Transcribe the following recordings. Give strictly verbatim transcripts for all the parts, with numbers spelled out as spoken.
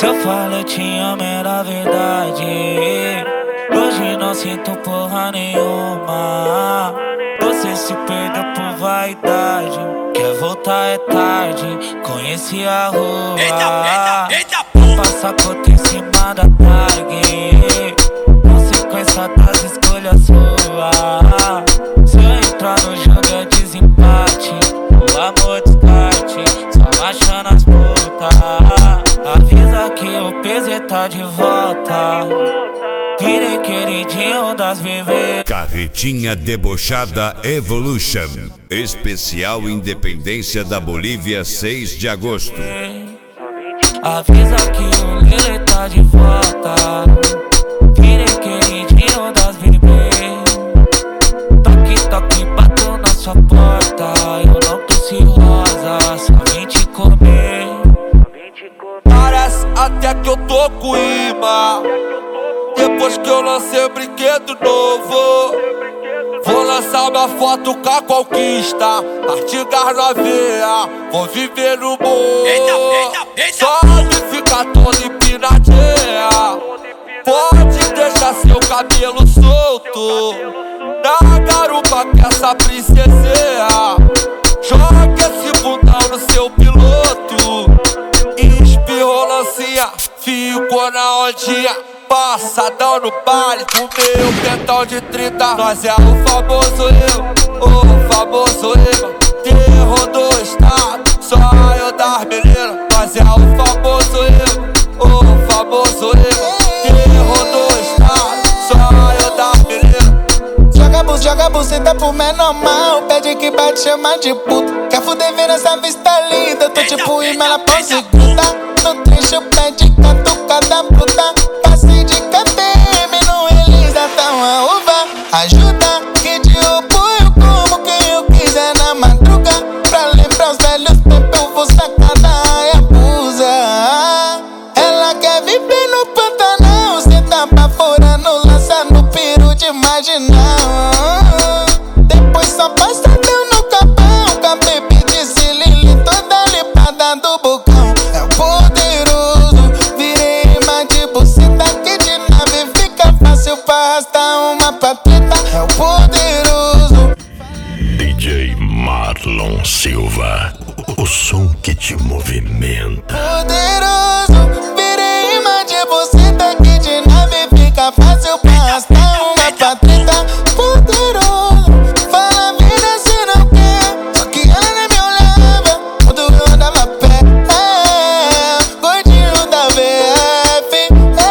Se eu falo eu te amo era verdade. Hoje não sinto porra nenhuma. Você se perdeu por vaidade. Quer voltar é tarde. Conheci a rua. Eita, eita, eita, passa cota em cima da tag. Consequência das escolhas suas. Se eu entrar no jogo é desempate. O amor descarte, só achando as putas. Avisa que o P Z tá de volta. Virei queridinho das bebês. Carretinha Debochada Evolution. Especial Independência da Bolívia, seis de agosto. Avisa que o Lele tá de volta. Virei queridinho das bebês. Toque, toque, bato na sua porta. Eu não trouxe rosa, só vim te comer. Parece até que eu tô com imã. Depois que eu lancei o brinquedo novo, vou lançar uma foto com a conquista. Artigas na veia, vou viver no morro. Só de ficar todo empinadinha. Pode deixar seu cabelo solto na garupa que essa princesinha. Joga esse bundão no seu piloto. Espirrou lancinha, ficou na ondinha. Passadão no baile, com meu pentão de trinta. Nós é o famoso eu, o famoso eu. Terror do estado, só eu das meninas. Nós é o famoso eu, o famoso eu. Terror do estado, só eu das meninas. Joga bus, joga buceta pro menor mal. Pede que bate, chama de puta. Quer fuder ver essa vista linda? Tô tipo imã, ela pode se grudar. No trecho pede catucada bruta. Passe de K T M no Elisa, tá uma uva. Ajuda que te apoio como quem eu quiser na madruga. Pra lembrar os velhos tempos eu vou sacar da Hayabusa. Ela quer viver no Pantanal. Senta pra fora no lança no peru de marginal. Depois só passadão no capão. Com a baby de Cilili toda limpada do bocão. É o poderoso, virei imã de buceta. Que de nave fica fácil pra arrastar uma papita. É o poderoso D J Marlon Silva, o som que te movimenta. Poderoso, virei imã de buceta. Que de nave fica fácil pra arrastar uma papita. Poderoso, fala a vida se não quer. Só que ela nem me olhava quando eu andava a pé. É, gordinho da V F.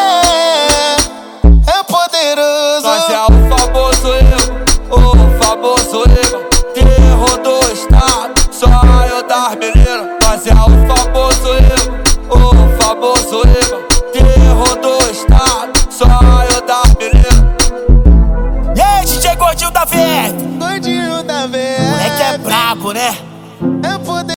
É, é poderoso. Nós é o famoso eu, o famoso eu. Terror do estado, só eu das meninas. Nós é o famoso eu, o famoso eu. Terror do estado, só eu das meninas. E aí, D J Gordinho da V F? Gordinho da V F. Moleque é brabo, né? É poderoso.